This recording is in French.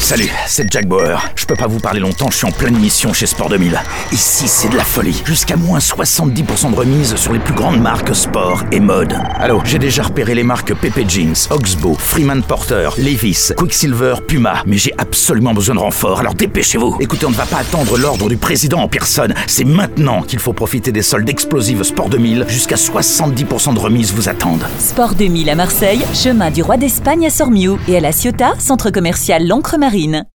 Salut, c'est Jack Bauer. Je peux pas vous parler longtemps, je suis en pleine mission chez Sport 2000. Ici, c'est de la folie. Jusqu'à moins 70% de remise sur les plus grandes marques sport et mode. Allô, j'ai déjà repéré les marques Pepe Jeans, Oxbow, Freeman Porter, Levi's, Quicksilver, Puma. Mais j'ai absolument besoin de renfort, alors dépêchez-vous. Écoutez, on ne va pas attendre l'ordre du président en personne. C'est maintenant qu'il faut profiter des soldes explosives Sport 2000. Jusqu'à 70% de remise vous attendent. Sport 2000 à Marseille, chemin du Roi d'Espagne à Sormiou et à La Ciotat, centre commercial L'Ancre Marine.